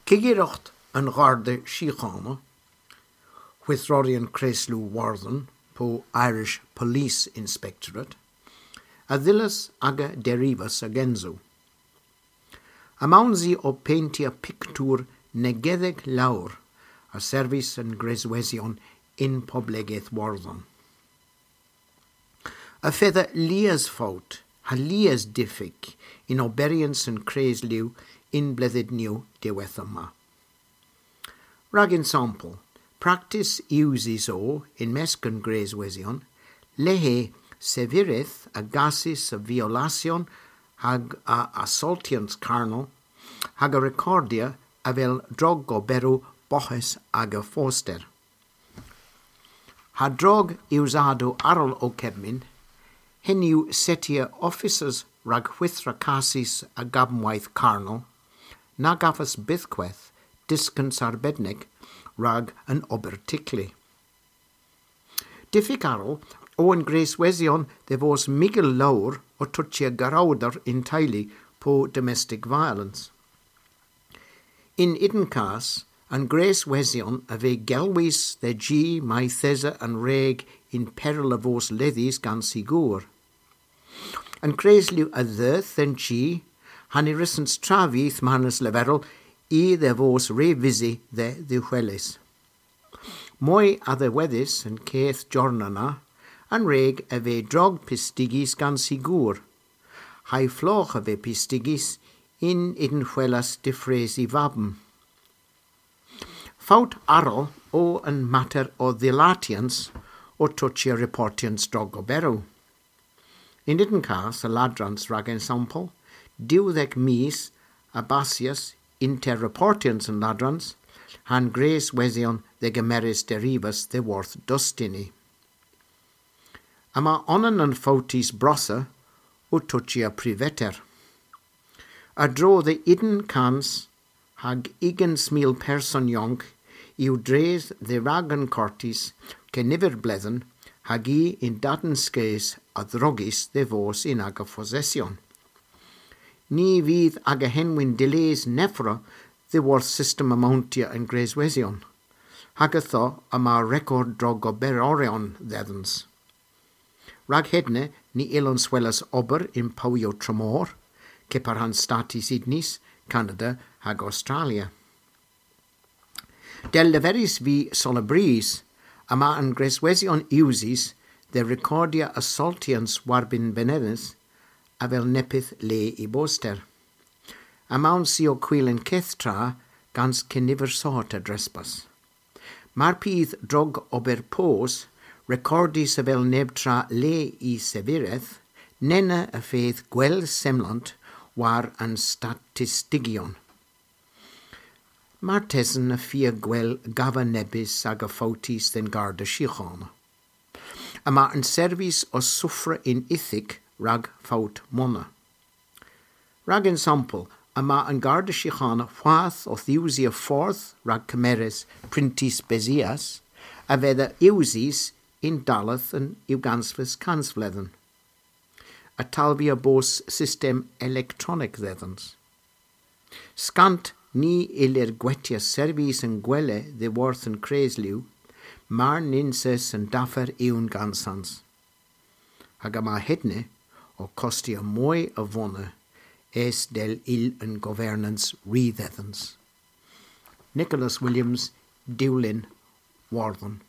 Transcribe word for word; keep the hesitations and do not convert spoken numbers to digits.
Cigirocht an garde Síochána, with Rodian Creslú Warden, po Irish Police Inspectorate, a dhillas aga derivas agenzo. Amaunzi o paintia pictur negedeg laur, a service and greswesion in poblegeth Warden. A feather lias faut, ha lias diffic, in oberience and Creslú in blessed new dewethama. Rag ensample, practice uses o in mescan greswesion, lehe sevireth agasis a violation hag a assaultians carnal, hag a recordia avel drog o beru bohes aga foster. Ha drog usado aral o kebmin, heniu setia officers rag whithra casis a gabmwaith carnal, nagafas bithqueth, discans arbednig, rag an oberticli. Difficarol, o en greswesion de vos migel laur o tuchia garauder in taili po domestic violence. In idencas, an greswesion ave gelwis de g mai thesa an reg in peril of vos ledis gan sigur. An Creslú a dhirth en g, hanirissens travith manus leverol, I de vos revisi de duhuelis. Moi a de wedis en keith jornana, an reg ave drog pistigis gan sigur. Hai floch ave pistigis in idenhuelas diffresi vabem. Faut aral o an matter o dilatians o tuchia reportians drog obero. In idencas a ladrans rag ensample, diwddeg mis abasias inter reportians and ladrans, han grace wesion de gemeris derivas de worth dustini. Ama onan an fautis brossa, utuchia priveter. A dro de iden cans, hag igen smil person jonk, iu dres de ragan cortis, ke niver blethen, hagi in daten skes a drogis de vos in aga possession. Ni fydd ag a henwyn delays nefra the worth system amountia and greswesion. Hagatho am a record drog o berorion thedans. Rag hedne ni ilon swellas ober in Powio Tremor, keparhan statis idnis, Canada hag Australia. Del leveris vi solabris, ama an greswesion usis, the recordia assaultians warbin benevis, avel nepith le I boster. Amaun sio quilen kethtra gans keniver sorta drespas. Marpith drog ober pos, recordis avel nebtra le I sevireth, nena a faith gwel semlant war an statistigion. Martesen a fia gwel gava nebis aga fautis den garda Síochána. Ama an service o suffra in ithic rag faut mona. Rag ensample, ama an garda Síochána whath o thiusia forth rag cameres printis bezias, aveda iusis in dalath and iugansvis cansvlethen. A talvia bos system electronic thethans. Scant ni ilir gwetia service and gwele de worth and Creslú, mar ninses and daffer iun gansans. Hagama hedne, o costia moi avona, es del il and governance rethethans. Nicholas Williams, Dewlin, Warden.